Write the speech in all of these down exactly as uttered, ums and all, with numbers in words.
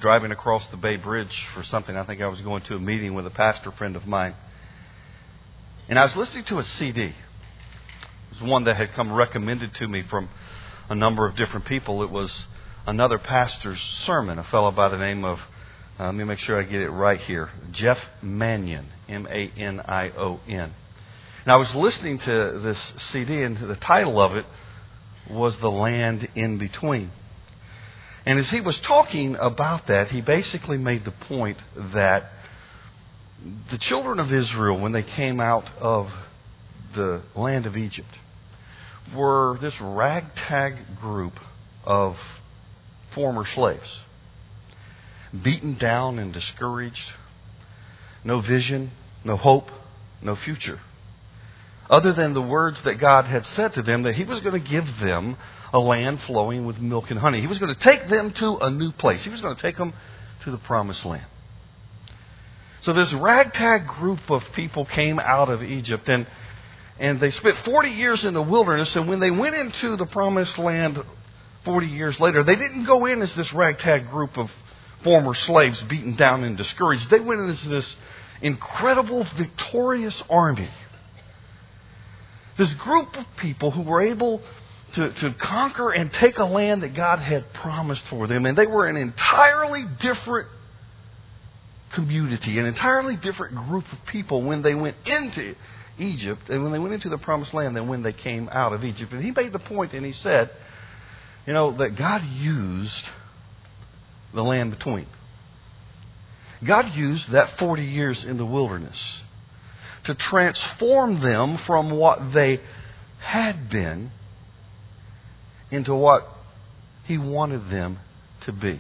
driving across the Bay Bridge for something. I think I was going to a meeting with a pastor friend of mine. And I was listening to a C D. It was one that had come recommended to me from a number of different people. It was another pastor's sermon, a fellow by the name of, uh, let me make sure I get it right here, Jeff Manion, M A N I O N. And I was listening to this C D, and the title of it was The Land in Between. And as he was talking about that, he basically made the point that the children of Israel, when they came out of the land of Egypt, were this ragtag group of former slaves, beaten down and discouraged, no vision, no hope, no future, other than the words that God had said to them that He was going to give them a land flowing with milk and honey. He was going to take them to a new place. He was going to take them to the promised land. So this ragtag group of people came out of Egypt, and and they spent forty years in the wilderness, and when they went into the promised land forty years later, they didn't go in as this ragtag group of former slaves beaten down and discouraged. They went in as this incredible, victorious army. This group of people who were able to, to conquer and take a land that God had promised for them. And they were an entirely different community, an entirely different group of people when they went into Egypt and when they went into the promised land than when they came out of Egypt. And he made the point, and he said, you know, that God used the land between. God used that forty years in the wilderness to transform them from what they had been into what He wanted them to be.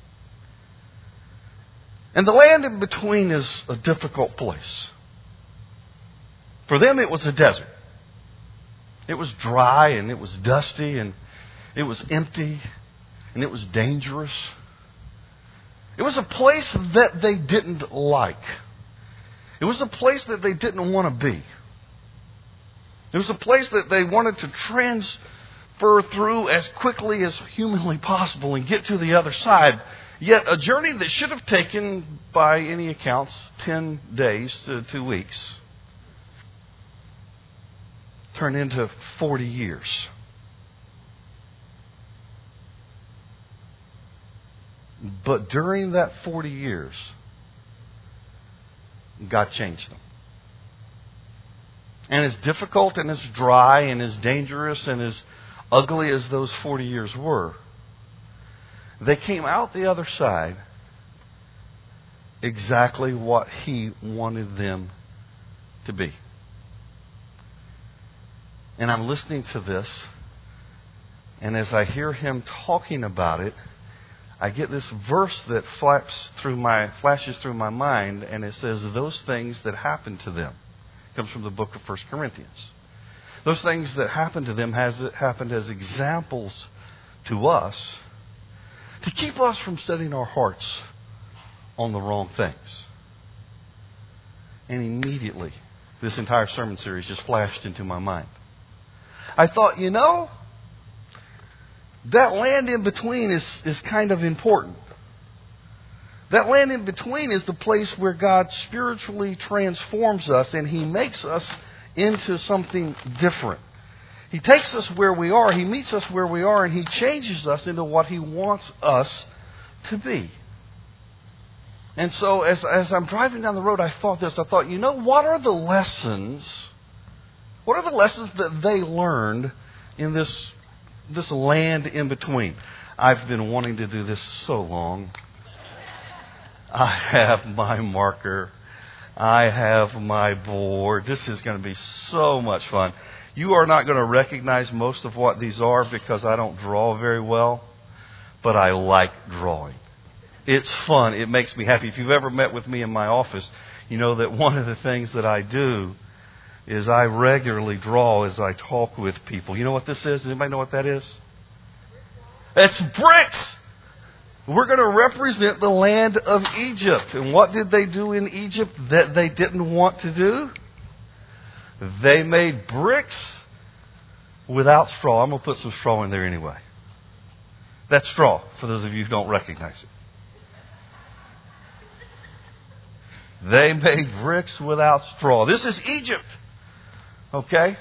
And the land in between is a difficult place. For them, it was a desert. It was dry, and it was dusty, and it was empty, and it was dangerous. It was a place that they didn't like. It was a place that they didn't want to be. It was a place that they wanted to transfer through as quickly as humanly possible and get to the other side. Yet a journey that should have taken, by any accounts, ten days to two weeks, turned into forty years. But during that forty years, God changed them. And as difficult and as dry and as dangerous and as ugly as those forty years were, they came out the other side exactly what He wanted them to be. And I'm listening to this, and as I hear him talking about it, I get this verse that flaps through my, flashes through my mind, and it says, those things that happened to them. It comes from the book of First Corinthians. Those things that happened to them has happened as examples to us to keep us from setting our hearts on the wrong things. And immediately, this entire sermon series just flashed into my mind. I thought, you know, that land in between is, is kind of important. That land in between is the place where God spiritually transforms us, and He makes us into something different. He takes us where we are, He meets us where we are, and He changes us into what He wants us to be. And so as, as I'm driving down the road, I thought this. I thought, you know, what are the lessons? What are the lessons that they learned in this this land in between? I've been wanting to do this so long. I have my marker. I have my board. This is going to be so much fun. You are not going to recognize most of what these are because I don't draw very well, but I like drawing. It's fun. It makes me happy. If you've ever met with me in my office, you know that one of the things that I do is I regularly draw as I talk with people. You know what this is? Does anybody know what that is? It's bricks! We're going to represent the land of Egypt. And what did they do in Egypt that they didn't want to do? They made bricks without straw. I'm going to put some straw in there anyway. That's straw, for those of you who don't recognize it. They made bricks without straw. This is Egypt. Okay?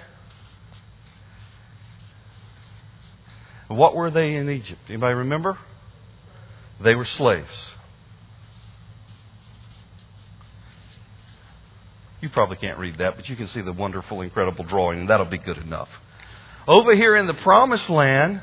What were they in Egypt? Anybody remember? They were slaves. You probably can't read that, but you can see the wonderful, incredible drawing, and that'll be good enough. Over here in the Promised Land,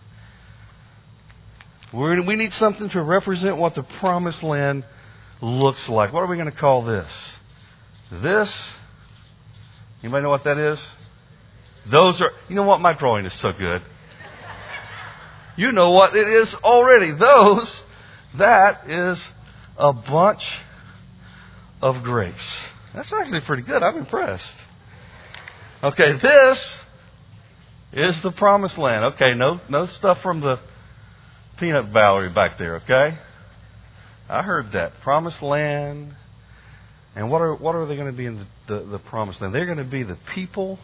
we're, we need something to represent what the Promised Land looks like. What are we going to call this? This, anybody know what that is? Those are, you know what? My drawing is so good. You know what it is already. Those, that is a bunch of grapes. That's actually pretty good. I'm impressed. Okay, this is the Promised Land. Okay, no no stuff from the peanut gallery back there, okay? I heard that. Promised Land. And what are what are they going to be in the, the, the Promised Land? They're going to be the people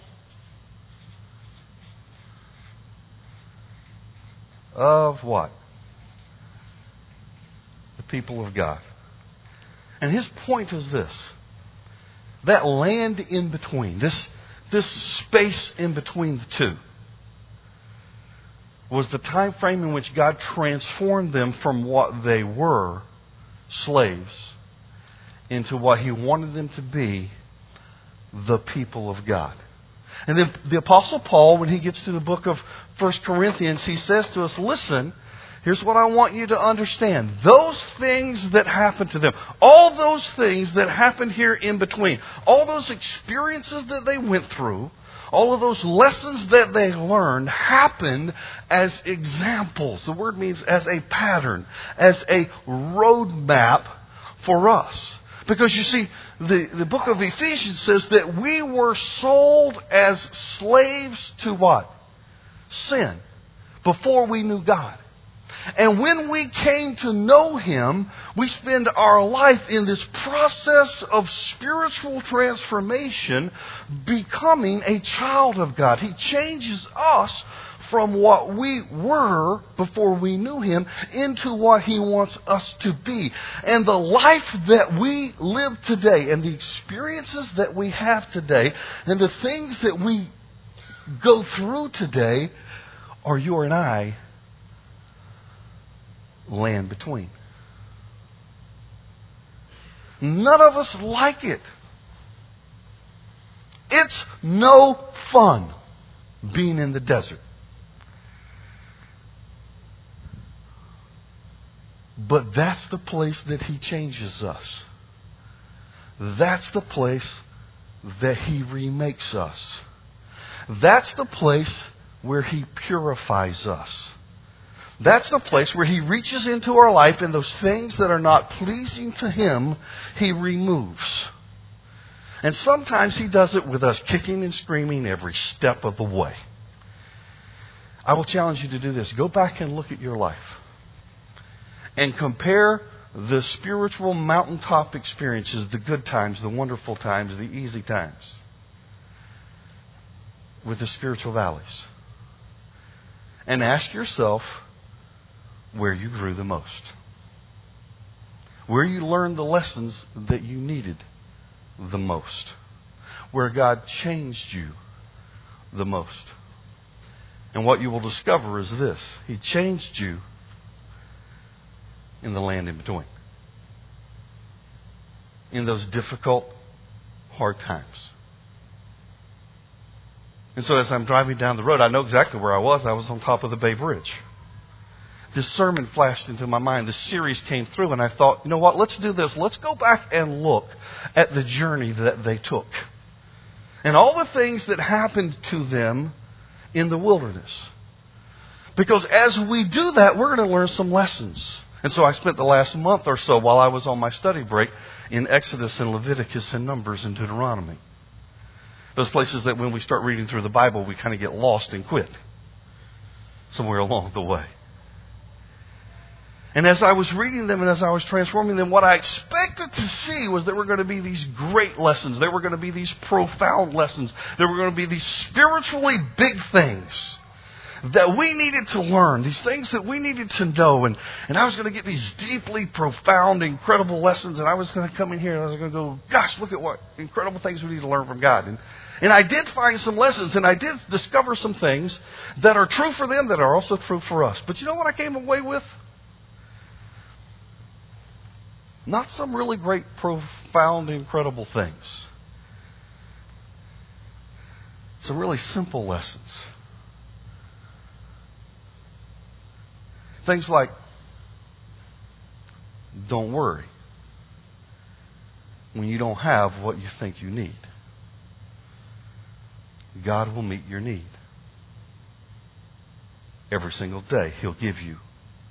of what? The people of God. And his point is this. That land in between, this, this space in between the two, was the time frame in which God transformed them from what they were, slaves, into what He wanted them to be, the people of God. And then the Apostle Paul, when he gets to the book of First Corinthians, he says to us, listen, here's what I want you to understand. Those things that happened to them, all those things that happened here in between, all those experiences that they went through, all of those lessons that they learned happened as examples. The word means as a pattern, as a roadmap for us. Because you see, the, the book of Ephesians says that we were sold as slaves to what? Sin. Before we knew God. And when we came to know Him, we spend our life in this process of spiritual transformation, becoming a child of God. He changes us from what we were before we knew Him into what He wants us to be. And the life that we live today and the experiences that we have today and the things that we go through today are you and I land between. None of us like it. It's no fun being in the desert. But that's the place that He changes us. That's the place that He remakes us. That's the place where He purifies us. That's the place where He reaches into our life and those things that are not pleasing to Him, He removes. And sometimes He does it with us kicking and screaming every step of the way. I will challenge you to do this. Go back and look at your life. And compare the spiritual mountaintop experiences, the good times, the wonderful times, the easy times, with the spiritual valleys. And ask yourself where you grew the most. Where you learned the lessons that you needed the most. Where God changed you the most. And what you will discover is this. He changed you in the land in between. In those difficult, hard times. And so as I'm driving down the road, I know exactly where I was. I was on top of the Bay Bridge. This sermon flashed into my mind. This series came through and I thought, you know what, let's do this. Let's go back and look at the journey that they took. And all the things that happened to them in the wilderness. Because as we do that, we're going to learn some lessons. And so I spent the last month or so while I was on my study break in Exodus and Leviticus and Numbers and Deuteronomy. Those places that when we start reading through the Bible, we kind of get lost and quit somewhere along the way. And as I was reading them and as I was transforming them, what I expected to see was there were going to be these great lessons. There were going to be these profound lessons. There were going to be these spiritually big things. that we needed to learn, these things that we needed to know. And, and I was going to get these deeply profound, incredible lessons. And I was going to come in here and I was going to go, gosh, look at what incredible things we need to learn from God. And, and I did find some lessons, and I did discover some things that are true for them that are also true for us. But you know what I came away with? Not some really great, profound, incredible things. Some really simple lessons. Things like, don't worry when you don't have what you think you need. God will meet your need. Every single day, He'll give you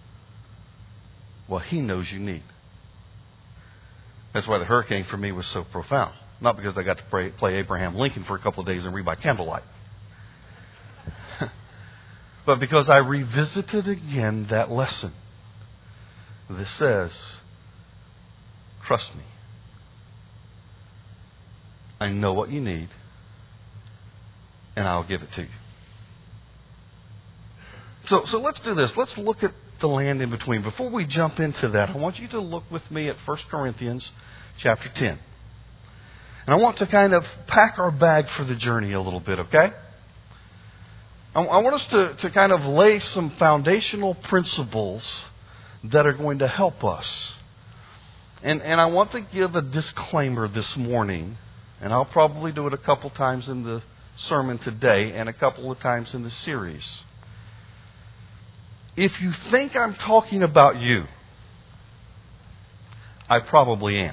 what He knows you need. That's why the hurricane for me was so profound. Not because I got to pray, play Abraham Lincoln for a couple of days and read by candlelight. But because I revisited again that lesson that says, trust me. I know what you need, and I'll give it to you. So, so let's do this. Let's look at the land in between. Before we jump into that, I want you to look with me at First Corinthians chapter ten. And I want to kind of pack our bag for the journey a little bit, okay? I, I want us to, to kind of lay some foundational principles that are going to help us. And, and I want to give a disclaimer this morning, and I'll probably do it a couple times in the sermon today and a couple of times in the series. If you think I'm talking about you, I probably am.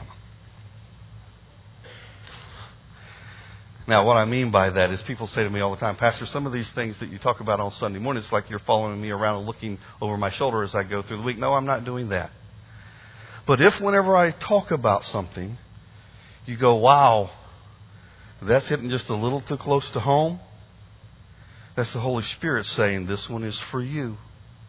Now, what I mean by that is people say to me all the time, Pastor, some of these things that you talk about on Sunday morning, it's like you're following me around and looking over my shoulder as I go through the week. No, I'm not doing that. But if whenever I talk about something, you go, wow, that's hitting just a little too close to home, that's the Holy Spirit saying, this one is for you.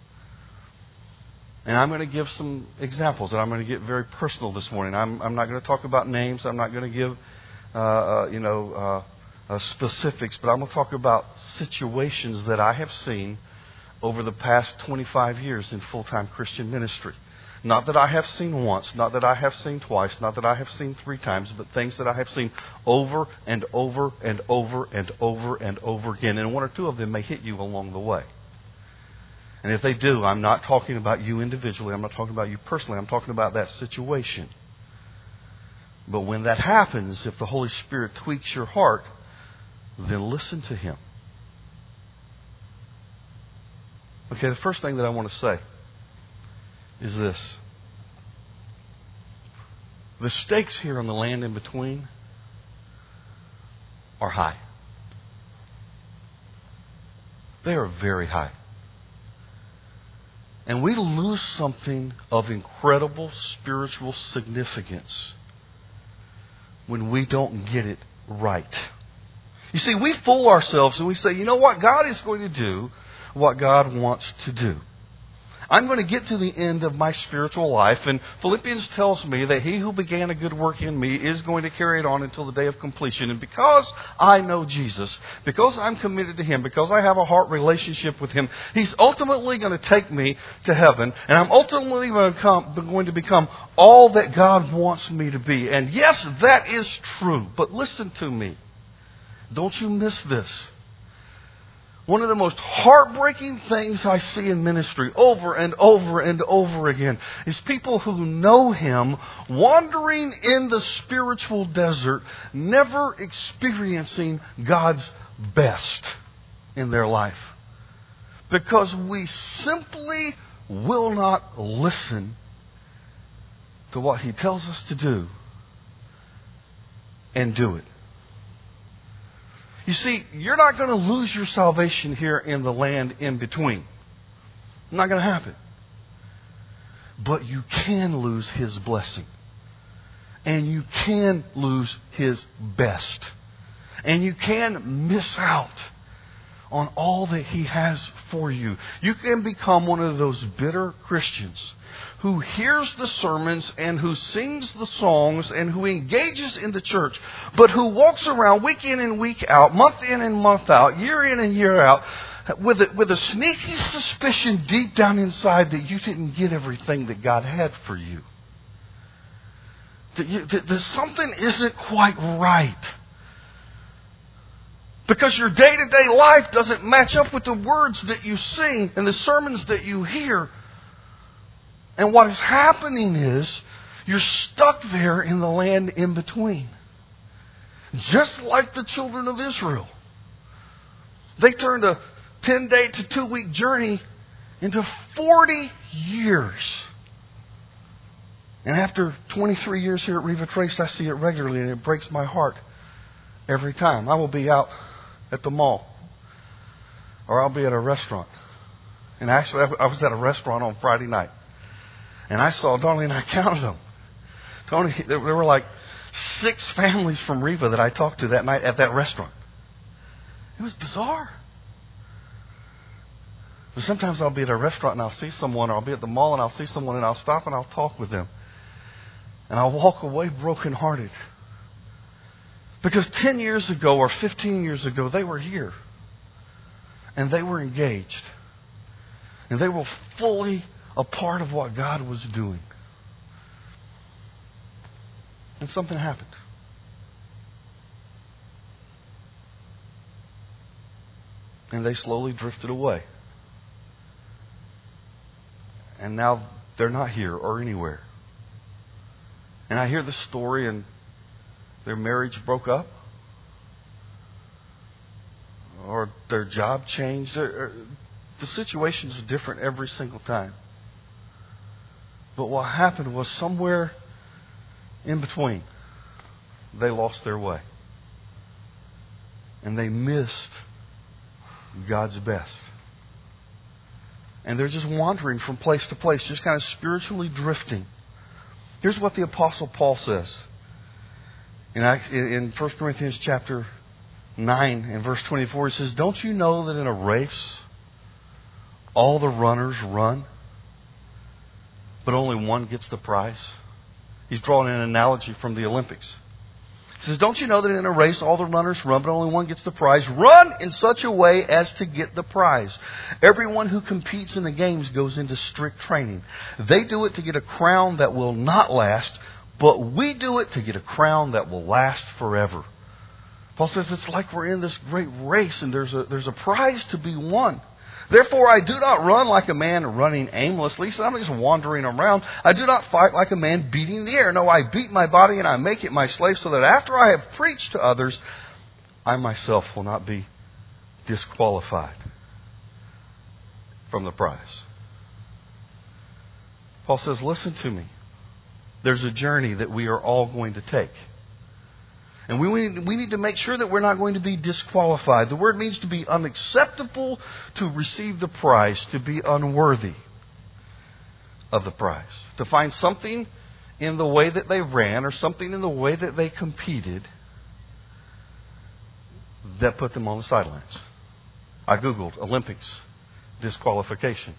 And I'm going to give some examples, and I'm going to get very personal this morning. I'm, I'm not going to talk about names. I'm not going to give, uh, uh, you know, uh, uh, specifics, but I'm going to talk about situations that I have seen over the past twenty-five years in full-time Christian ministry. Not that I have seen once, not that I have seen twice, not that I have seen three times, but things that I have seen over and over and over and over and over again. And one or two of them may hit you along the way. And if they do, I'm not talking about you individually. I'm not talking about you personally. I'm talking about that situation. But when that happens, if the Holy Spirit tweaks your heart, then listen to Him. Okay, the first thing that I want to say is this. The stakes here on the land in between are high. They are very high. And we lose something of incredible spiritual significance when we don't get it right. You see, we fool ourselves and we say, you know what? God is going to do what God wants to do. I'm going to get to the end of my spiritual life, and Philippians tells me that He who began a good work in me is going to carry it on until the day of completion. And because I know Jesus, because I'm committed to Him, because I have a heart relationship with Him, He's ultimately going to take me to heaven, and I'm ultimately going to, come, going to become all that God wants me to be. And yes, that is true, but listen to me. Don't you miss this. One of the most heartbreaking things I see in ministry over and over and over again is people who know Him wandering in the spiritual desert, never experiencing God's best in their life. Because we simply will not listen to what He tells us to do and do it. You see, you're not going to lose your salvation here in the land in between. Not going to happen. But you can lose His blessing. And you can lose His best. And you can miss out on all that He has for you. You can become one of those bitter Christians who hears the sermons and who sings the songs and who engages in the church, but who walks around week in and week out, month in and month out, year in and year out, with a, with a sneaky suspicion deep down inside that you didn't get everything that God had for you. That, you, that, that something isn't quite right. Because your day-to-day life doesn't match up with the words that you sing and the sermons that you hear. And what is happening is you're stuck there in the land in between. Just like the children of Israel. They turned a ten-day to two-week journey into forty years. And after twenty-three years here at Riva Trace, I see it regularly and it breaks my heart every time. I will be out at the mall or I'll be at a restaurant. And actually, I was at a restaurant on Friday night. And I saw, Darlene and I counted them. Tony, there were like six families from Riva that I talked to that night at that restaurant. It was bizarre. But sometimes I'll be at a restaurant and I'll see someone, or I'll be at the mall and I'll see someone and I'll stop and I'll talk with them. And I'll walk away brokenhearted. Because ten years ago or fifteen years ago, they were here. And they were engaged. And they were fully a part of what God was doing. And something happened. And they slowly drifted away. And now they're not here or anywhere. And I hear the story and their marriage broke up. Or their job changed. The situations are different every single time. But what happened was somewhere in between, they lost their way. And they missed God's best. And they're just wandering from place to place, just kind of spiritually drifting. Here's what the Apostle Paul says. In, in First Corinthians chapter nine and verse twenty-four, he says, "Don't you know that in a race all the runners run, but only one gets the prize?" He's drawing an analogy from the Olympics. He says, "Don't you know that in a race all the runners run, but only one gets the prize? Run in such a way as to get the prize. Everyone who competes in the games goes into strict training. They do it to get a crown that will not last, but we do it to get a crown that will last forever." Paul says it's like we're in this great race and there's a, there's a prize to be won. "Therefore, I do not run like a man running aimlessly." So I'm just wandering around. "I do not fight like a man beating the air. No, I beat my body and I make it my slave, so that after I have preached to others, I myself will not be disqualified from the prize." Paul says, listen to me. There's a journey that we are all going to take. And we need, we need to make sure that we're not going to be disqualified. The word means to be unacceptable to receive the prize, to be unworthy of the prize. To find something in the way that they ran or something in the way that they competed that put them on the sidelines. I Googled Olympics disqualification.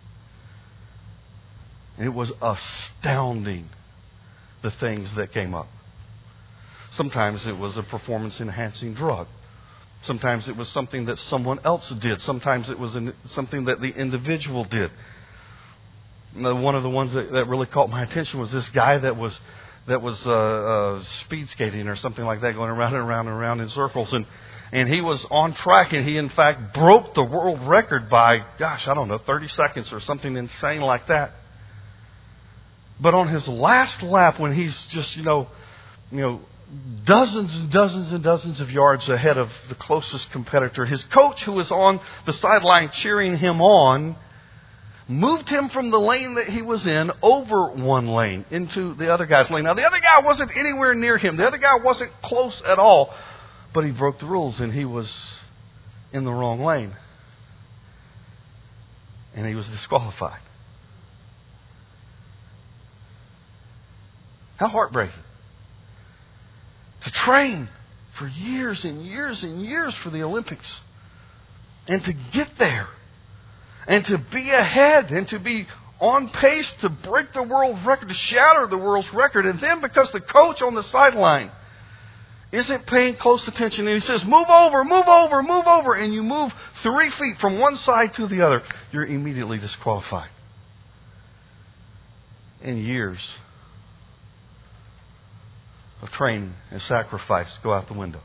And it was astounding, the things that came up. Sometimes it was a performance-enhancing drug. Sometimes it was something that someone else did. Sometimes it was something that the individual did. One of the ones that, that really caught my attention was this guy that was that was uh, uh, speed skating or something like that, going around and around and around in circles. And and he was on track, and he in fact broke the world record by, gosh, I don't know, thirty seconds or something insane like that. But on his last lap, when he's just, you know, you know, dozens and dozens and dozens of yards ahead of the closest competitor, his coach, who was on the sideline cheering him on, moved him from the lane that he was in over one lane into the other guy's lane. Now, the other guy wasn't anywhere near him. The other guy wasn't close at all. But he broke the rules and he was in the wrong lane. And he was disqualified. How heartbreaking. To train for years and years and years for the Olympics. And to get there. And to be ahead. And to be on pace to break the world record. To shatter the world's record. And then because the coach on the sideline isn't paying close attention, and he says, move over, move over, move over, and you move three feet from one side to the other, you're immediately disqualified. And years of training and sacrifice go out the window.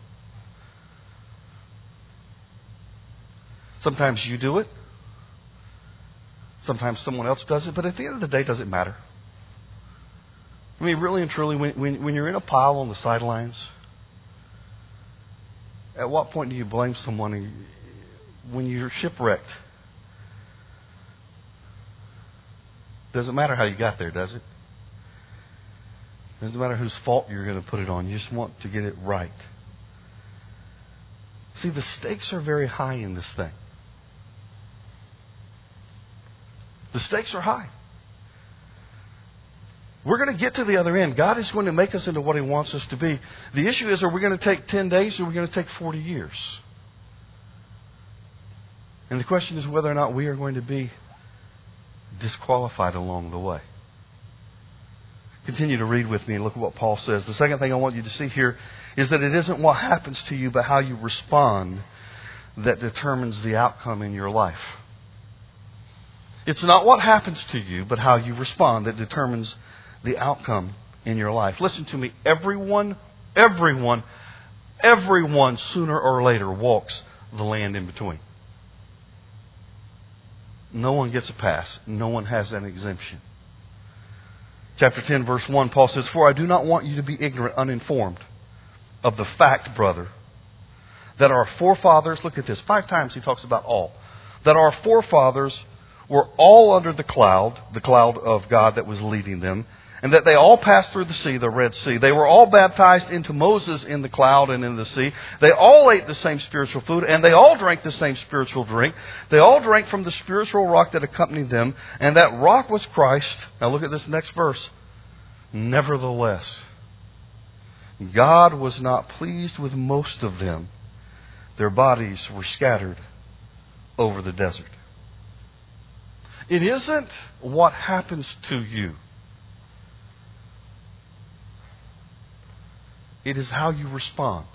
Sometimes you do it. Sometimes someone else does it. But at the end of the day, does it matter? I mean, really and truly, when, when, when you're in a pile on the sidelines, at what point do you blame someone when you're shipwrecked? Doesn't matter how you got there, does it? Doesn't matter whose fault you're going to put it on. You just want to get it right. See, the stakes are very high in this thing. The stakes are high. We're going to get to the other end. God is going to make us into what He wants us to be. The issue is, are we going to take ten days or are we going to take forty years? And the question is whether or not we are going to be disqualified along the way. Continue to read with me and look at what Paul says. The second thing I want you to see here is that it isn't what happens to you, but how you respond that determines the outcome in your life. It's not what happens to you, but how you respond that determines the outcome in your life. Listen to me. Everyone, everyone, everyone sooner or later walks the land in between. No one gets a pass. No one has an exemption. Chapter ten, verse one, Paul says, "For I do not want you to be ignorant, uninformed of the fact, brother, that our forefathers," look at this, five times he talks about all, "that our forefathers were all under the cloud, the cloud of God that was leading them, and that they all passed through the sea, the Red Sea. They were all baptized into Moses in the cloud and in the sea. They all ate the same spiritual food, and they all drank the same spiritual drink. They all drank from the spiritual rock that accompanied them, and that rock was Christ." Now look at this next verse. "Nevertheless, God was not pleased with most of them. Their bodies were scattered over the desert." It isn't what happens to you. It is how you respond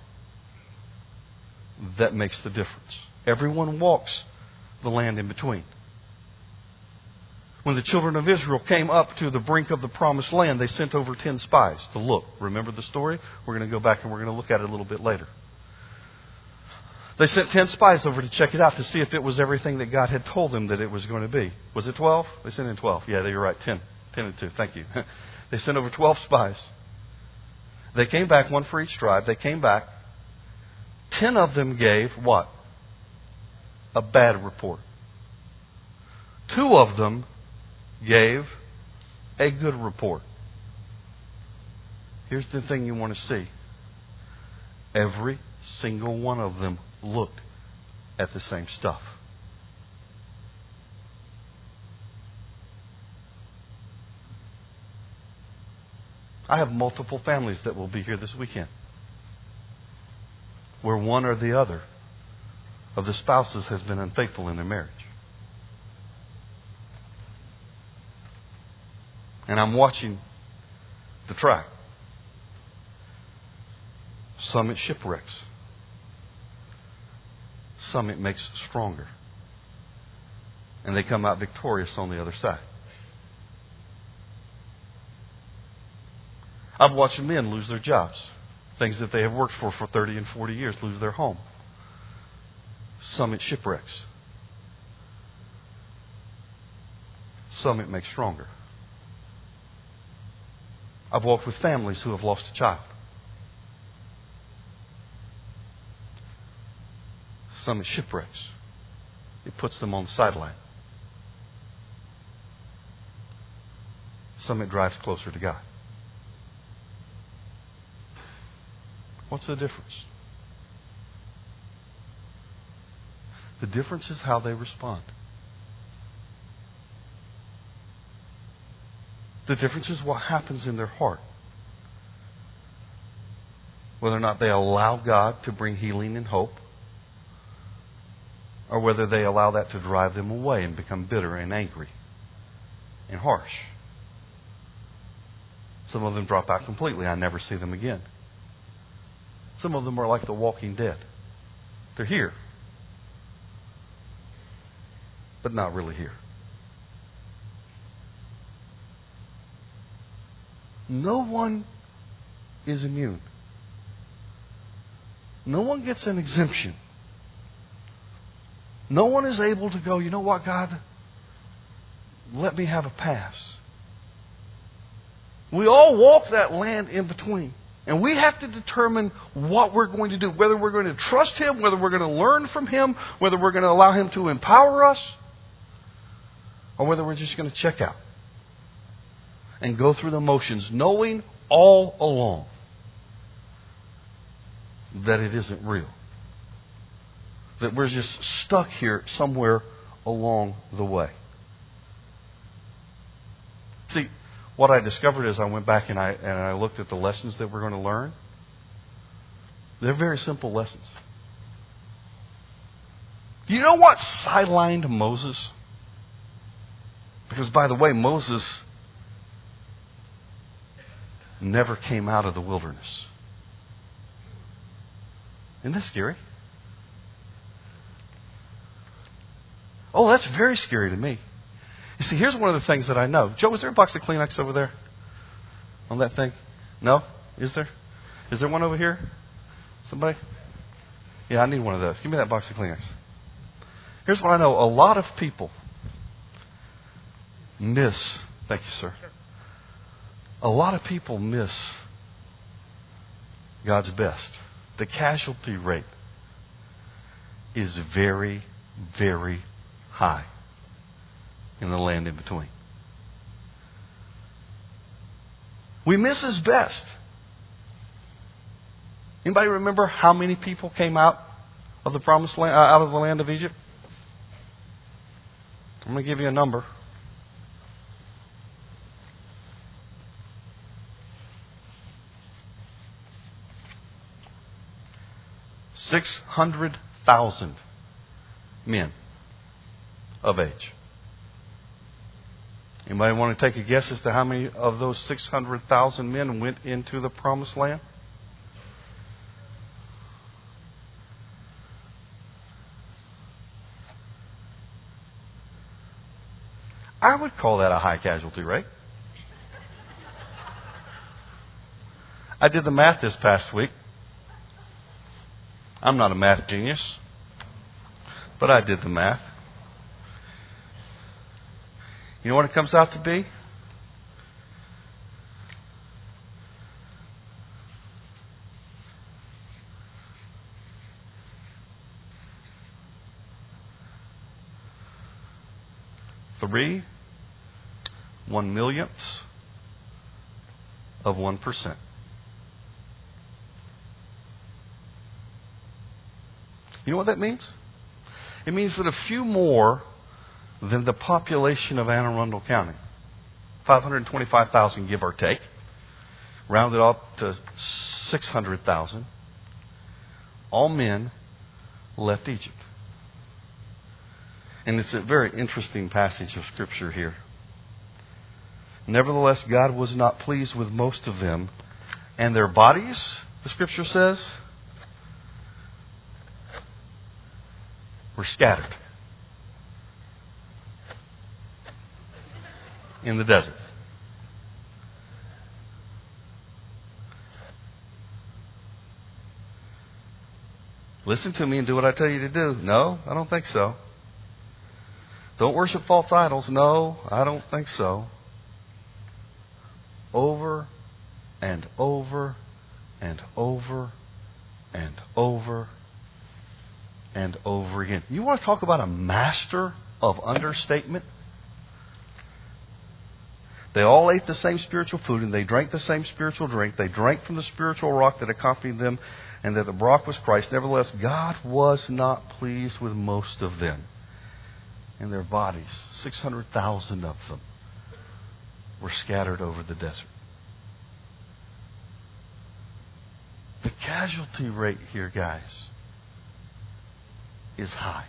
that makes the difference. Everyone walks the land in between. When the children of Israel came up to the brink of the promised land, they sent over ten spies to look. Remember the story? We're going to go back and we're going to look at it a little bit later. They sent ten spies over to check it out to see if it was everything that God had told them that it was going to be. Was it twelve? They sent in twelve. Yeah, you're right. ten. ten and two. Thank you. They sent over twelve spies. They came back, one for each tribe. They came back. Ten of them gave what? A bad report. Two of them gave a good report. Here's the thing you want to see. Every single one of them looked at the same stuff. I have multiple families that will be here this weekend where one or the other of the spouses has been unfaithful in their marriage. And I'm watching the track. Some it shipwrecks. Some it makes stronger. And they come out victorious on the other side. I've watched men lose their jobs. Things that they have worked for for thirty and forty years, lose their home. Some it shipwrecks. Some it makes stronger. I've walked with families who have lost a child. Some it shipwrecks. It puts them on the sideline. Some it drives closer to God. What's the difference? The difference is how they respond. The difference is what happens in their heart. Whether or not they allow God to bring healing and hope, or whether they allow that to drive them away and become bitter and angry and harsh. Some of them drop out completely. I never see them again. Some of them are like the walking dead. They're here, but not really here. No one is immune. No one gets an exemption. No one is able to go, you know what, God? Let me have a pass. We all walk that land in between. And we have to determine what we're going to do. Whether we're going to trust Him, whether we're going to learn from Him, whether we're going to allow Him to empower us, or whether we're just going to check out and go through the motions, knowing all along that it isn't real. That we're just stuck here somewhere along the way. See, what I discovered as I went back and I and I looked at the lessons that we're going to learn, they're very simple lessons. Do you know what sidelined Moses? Because, by the way, Moses never came out of the wilderness. Isn't that scary? Oh, that's very scary to me. You see, here's one of the things that I know. Joe, is there a box of Kleenex over there? On that thing? No? Is there? Is there one over here? Somebody? Yeah, I need one of those. Give me that box of Kleenex. Here's what I know. A lot of people miss. Thank you, sir. A lot of people miss God's best. The casualty rate is very, very high in the land in between. We miss His best. Anybody remember how many people came out of the promised land, uh, out of the land of Egypt? I'm going to give you a number. Six hundred thousand men of age. Anybody want to take a guess as to how many of those six hundred thousand men went into the promised land? I would call that a high casualty rate. I did the math this past week. I'm not a math genius, but I did the math. You know what it comes out to be? Three one millionths of one percent. You know what that means? It means that a few more than the population of Anne Arundel County, five hundred twenty-five thousand give or take, rounded up to six hundred thousand, all men left Egypt. And it's a very interesting passage of Scripture here. Nevertheless, God was not pleased with most of them, and their bodies, the Scripture says, were scattered in the desert. Listen to me and do what I tell you to do. No, I don't think so. Don't worship false idols. No, I don't think so. Over and over and over and over and over again. You want to talk about a master of understatement? They all ate the same spiritual food and they drank the same spiritual drink. They drank from the spiritual rock that accompanied them, and that the rock was Christ. Nevertheless, God was not pleased with most of them. And their bodies, six hundred thousand of them, were scattered over the desert. The casualty rate here, guys, is high.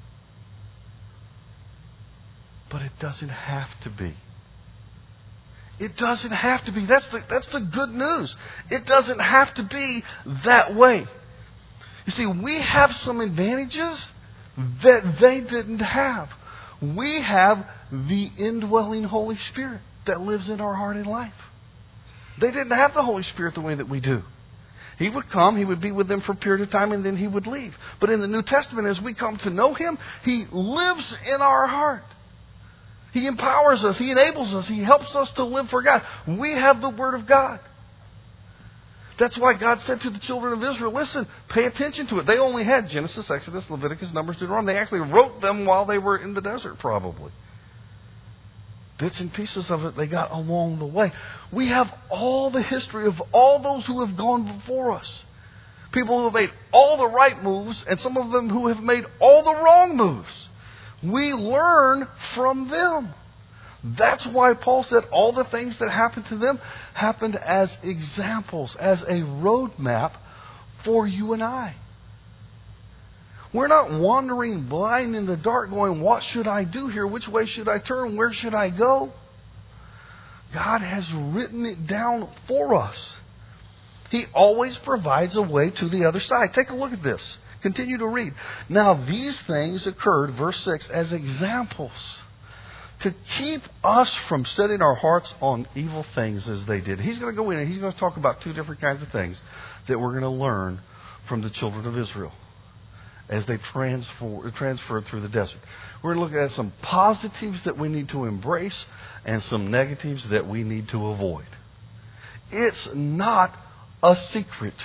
But it doesn't have to be. It doesn't have to be. That's the, that's the good news. It doesn't have to be that way. You see, we have some advantages that they didn't have. We have the indwelling Holy Spirit that lives in our heart and life. They didn't have the Holy Spirit the way that we do. He would come, He would be with them for a period of time, and then He would leave. But in the New Testament, as we come to know Him, He lives in our heart. He empowers us. He enables us. He helps us to live for God. We have the Word of God. That's why God said to the children of Israel, listen, pay attention to it. They only had Genesis, Exodus, Leviticus, Numbers, Deuteronomy. They actually wrote them while they were in the desert, probably. Bits and pieces of it they got along the way. We have all the history of all those who have gone before us. People who have made all the right moves, and some of them who have made all the wrong moves. We learn from them. That's why Paul said all the things that happened to them happened as examples, as a roadmap for you and I. We're not wandering blind in the dark going, what should I do here? Which way should I turn? Where should I go? God has written it down for us. He always provides a way to the other side. Take a look at this. Continue to read. Now these things occurred, verse six, as examples to keep us from setting our hearts on evil things as they did. He's going to go in and he's going to talk about two different kinds of things that we're going to learn from the children of Israel as they transfer, transferred through the desert. We're going to look at some positives that we need to embrace and some negatives that we need to avoid. It's not a secret.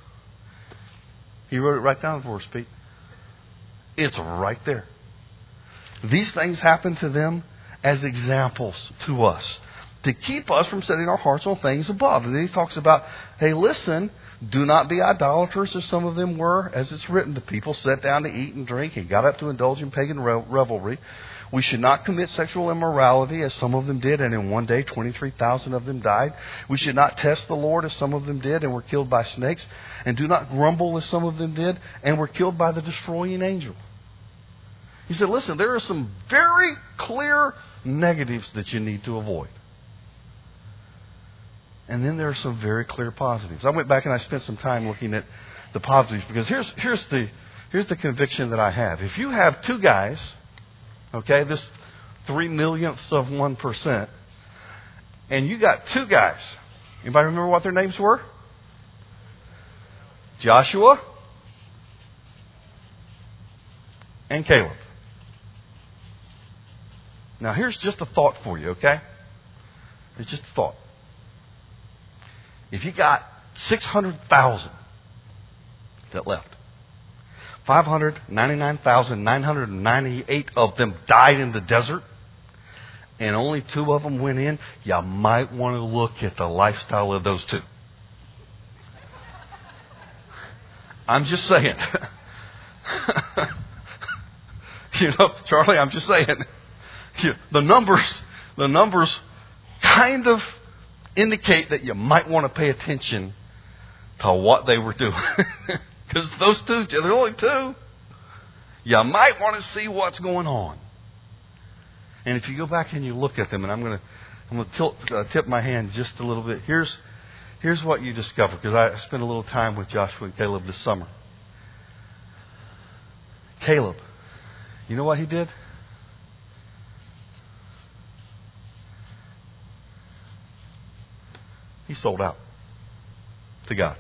He wrote it right down for us, Pete. It's right there. These things happen to them as examples to us to keep us from setting our hearts on things above. And then he talks about, hey, listen, do not be idolaters as some of them were. As it's written, the people sat down to eat and drink and got up to indulge in pagan revelry. We should not commit sexual immorality as some of them did, and in one day twenty-three thousand of them died. We should not test the Lord as some of them did and were killed by snakes. And do not grumble as some of them did and were killed by the destroying angel. He said, listen, there are some very clear negatives that you need to avoid. And then there are some very clear positives. I went back and I spent some time looking at the positives because here's here's the here's the conviction that I have. If you have two guys, okay, this three millionths of one percent, and you got two guys. Anybody remember what their names were? Joshua and Caleb. Now here's just a thought for you, okay? It's just a thought. If you got six hundred thousand that left, five hundred ninety-nine thousand nine hundred ninety-eight of them died in the desert, and only two of them went in, you might want to look at the lifestyle of those two. I'm just saying. You know, Charlie, I'm just saying. The numbers, the numbers kind of indicate that you might want to pay attention to what they were doing. Because those two, there are only two. You might want to see what's going on. And if you go back and you look at them, and I'm going to, I'm going to tilt, uh, tip my hand just a little bit. Here's, here's what you discover, because I spent a little time with Joshua and Caleb this summer. Caleb, you know what he did? He sold out to God.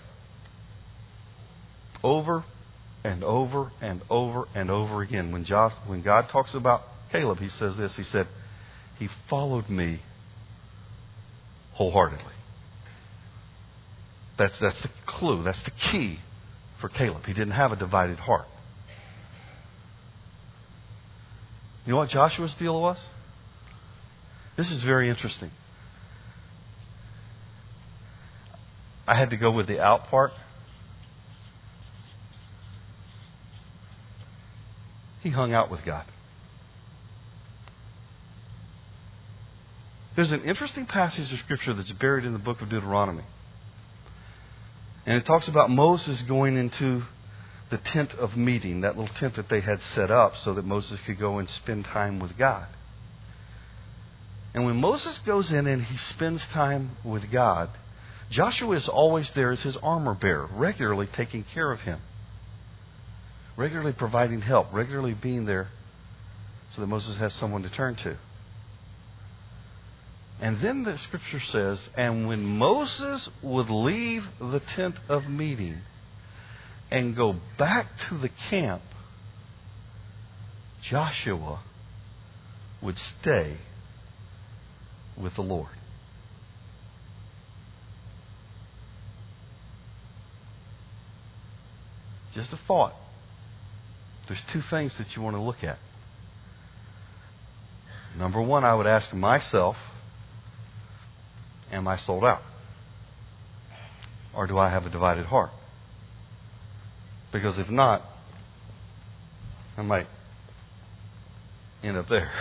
Over and over and over and over again. When, Josh, when God talks about Caleb, he says this. He said, he followed me wholeheartedly. That's, that's the clue. That's the key for Caleb. He didn't have a divided heart. You know what Joshua's deal was? This is very interesting. I had to go with the out part. He hung out with God. There's an interesting passage of Scripture that's buried in the book of Deuteronomy. And it talks about Moses going into the tent of meeting, that little tent that they had set up so that Moses could go and spend time with God. And when Moses goes in and he spends time with God, Joshua is always there as his armor bearer, regularly taking care of him, regularly providing help, regularly being there so that Moses has someone to turn to. And then the scripture says, and when Moses would leave the tent of meeting and go back to the camp, Joshua would stay with the Lord. Just a thought. There's two things that you want to look at. Number one, I would ask myself, am I sold out? Or do I have a divided heart? Because if not, I might end up there.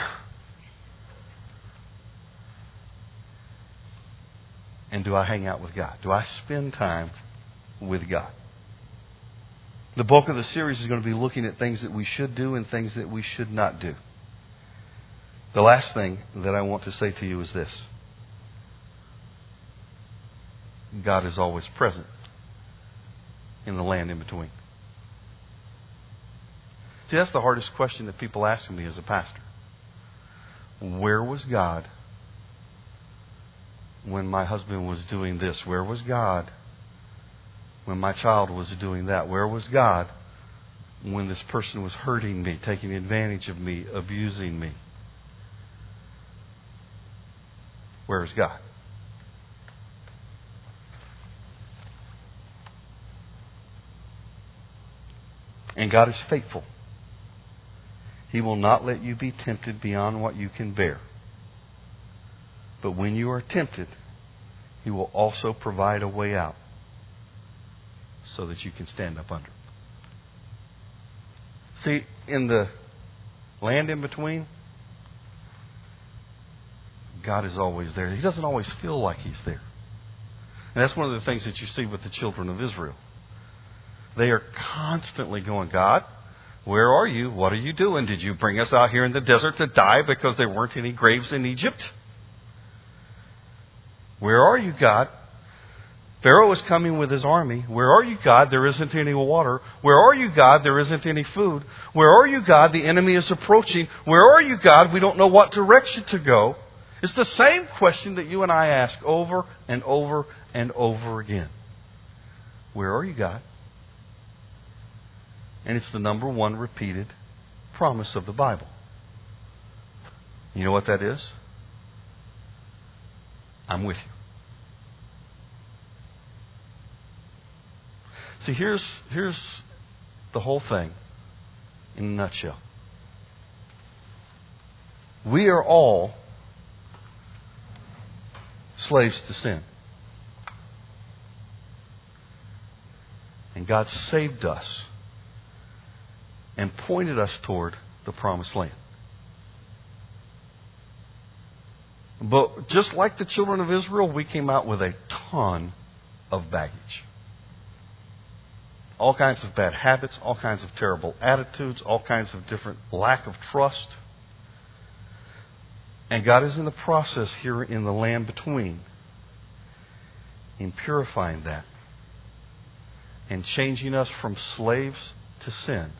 And do I hang out with God? Do I spend time with God? The bulk of the series is going to be looking at things that we should do and things that we should not do. The last thing that I want to say to you is this. God is always present in the land in between. See, that's the hardest question that people ask me as a pastor. Where was God when my husband was doing this? Where was God when my child was doing that? Where was God when this person was hurting me, taking advantage of me, abusing me? Where is God? And God is faithful. He will not let you be tempted beyond what you can bear. But when you are tempted, He will also provide a way out so that you can stand up under it. See, in the land in between, God is always there. He doesn't always feel like He's there. And that's one of the things that you see with the children of Israel. They are constantly going, God, where are you? What are you doing? Did you bring us out here in the desert to die because there weren't any graves in Egypt? Where are you, God? Pharaoh is coming with his army. Where are you, God? There isn't any water. Where are you, God? There isn't any food. Where are you, God? The enemy is approaching. Where are you, God? We don't know what direction to go. It's the same question that you and I ask over and over and over again. Where are you, God? And it's the number one repeated promise of the Bible. You know what that is? I'm with you. See, here's, here's the whole thing in a nutshell. We are all slaves to sin. And God saved us and pointed us toward the promised land. But just like the children of Israel, we came out with a ton of baggage. All kinds of bad habits, all kinds of terrible attitudes, all kinds of different lack of trust. And God is in the process here in the land between in purifying that and changing us from slaves to sin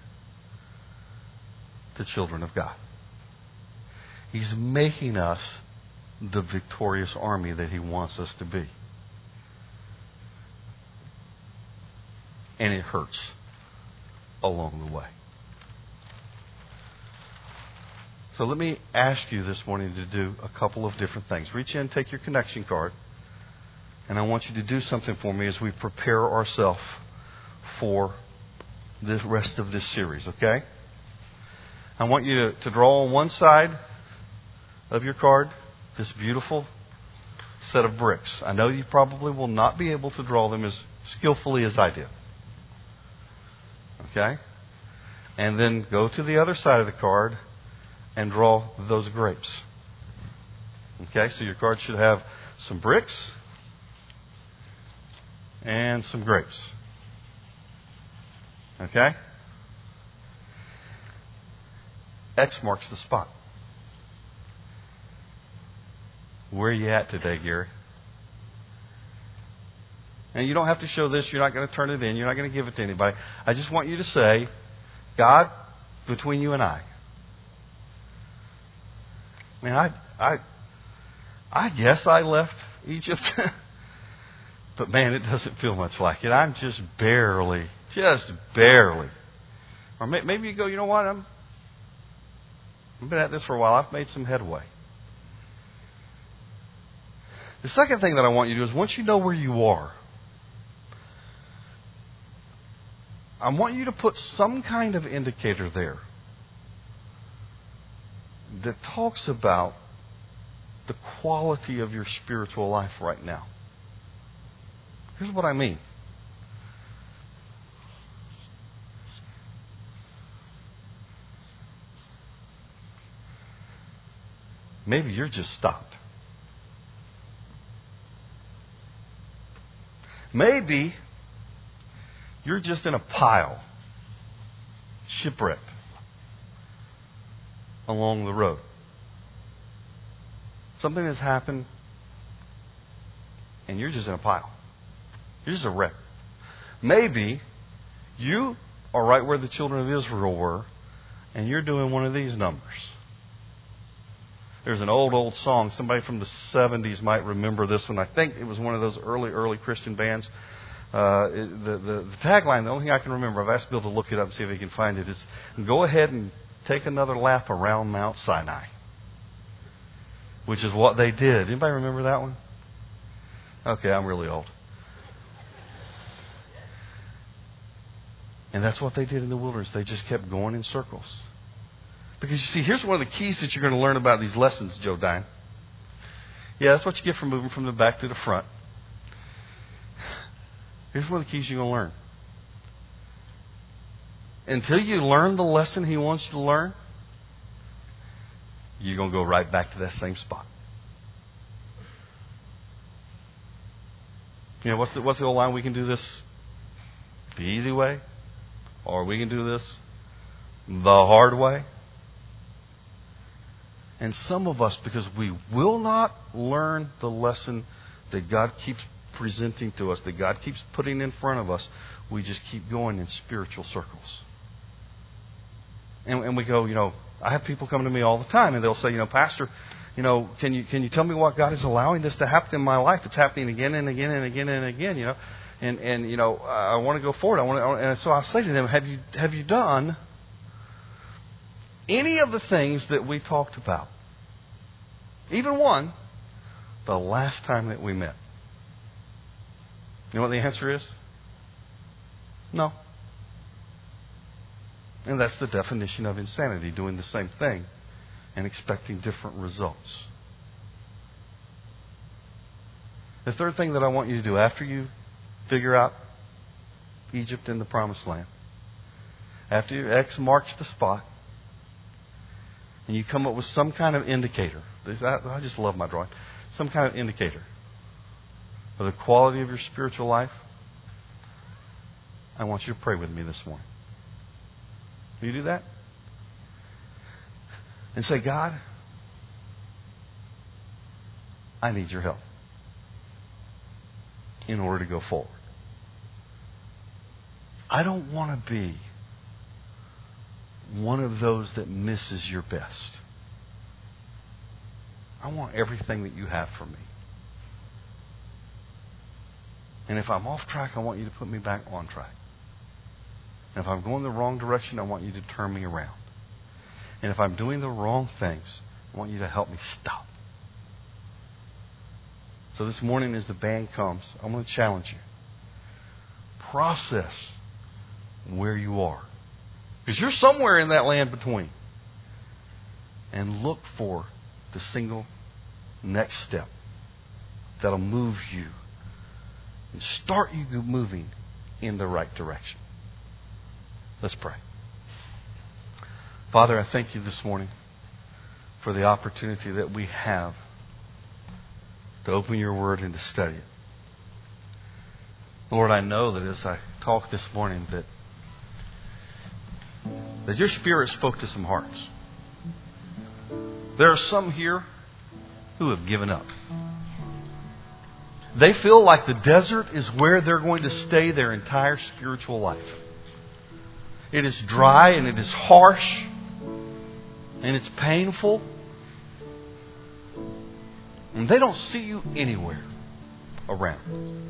to children of God. He's making us the victorious army that He wants us to be. And it hurts along the way. So let me ask you this morning to do a couple of different things. Reach in, take your connection card, and I want you to do something for me as we prepare ourselves for the rest of this series, okay? I want you to, to draw on one side of your card this beautiful set of bricks. I know you probably will not be able to draw them as skillfully as I did. Okay? And then go to the other side of the card and draw those grapes. Okay? So your card should have some bricks and some grapes. Okay? X marks the spot. Where are you at today, Gary? And you don't have to show this. You're not going to turn it in. You're not going to give it to anybody. I just want you to say, God, between you and I. Man, I, I, I guess I left Egypt. But man, it doesn't feel much like it. I'm just barely, just barely. Or may, maybe you go, you know what? I'm, I've been at this for a while. I've made some headway. The second thing that I want you to do is once you know where you are, I want you to put some kind of indicator there that talks about the quality of your spiritual life right now. Here's what I mean. Maybe you're just stopped. Maybe you're just in a pile, shipwrecked along the road. Something has happened, and you're just in a pile. You're just a wreck. Maybe you are right where the children of Israel were, and you're doing one of these numbers. There's an old, old song. Somebody from the seventies might remember this one. I think it was one of those early, early Christian bands. Uh, it, the, the, the tagline, the only thing I can remember, I've asked Bill to look it up and see if he can find it, is go ahead and take another lap around Mount Sinai. Which is what they did. Anybody remember that one? Okay, I'm really old. And that's what they did in the wilderness. They just kept going in circles. Because you see, here's one of the keys that you're going to learn about these lessons, Joe Dine. Yeah, that's what you get from moving from the back to the front. Here's one of the keys you're going to learn. Until you learn the lesson He wants you to learn, you're going to go right back to that same spot. You know, what's the, what's the old line? We can do this the easy way, or we can do this the hard way. And some of us, because we will not learn the lesson that God keeps presenting to us, that God keeps putting in front of us, we just keep going in spiritual circles. And, and we go, you know, I have people come to me all the time, and they'll say, you know, Pastor, you know, can you can you tell me what God is allowing this to happen in my life? It's happening again and again and again and again, you know, and and you know, I want to go forward. I want to, and so I'll say to them, have you have you done any of the things that we talked about? Even one, the last time that we met. You know what the answer is? No. And that's the definition of insanity, doing the same thing and expecting different results. The third thing that I want you to do after you figure out Egypt and the Promised Land, after you X marks the spot, and you come up with some kind of indicator. I just love my drawing. Some kind of indicator of the quality of your spiritual life. I want you to pray with me this morning. Will you do that? And say, God, I need your help in order to go forward. I don't want to be one of those that misses your best. I want everything that you have for me. And if I'm off track, I want you to put me back on track. And if I'm going the wrong direction, I want you to turn me around. And if I'm doing the wrong things, I want you to help me stop. So this morning as the band comes, I'm going to challenge you. Process where you are. Because you're somewhere in that land between. And look for the single next step that'll move you and start you moving in the right direction. Let's pray. Father, I thank you this morning for the opportunity that we have to open your word and to study it. Lord, I know that as I talk this morning that that your Spirit spoke to some hearts. There are some here who have given up. They feel like the desert is where they're going to stay their entire spiritual life. It is dry and it is harsh and it's painful. And they don't see you anywhere around.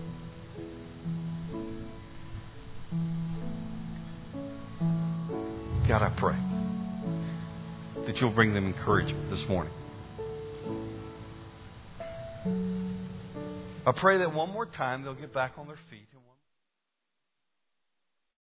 God, I pray that you'll bring them encouragement this morning. I pray that one more time they'll get back on their feet.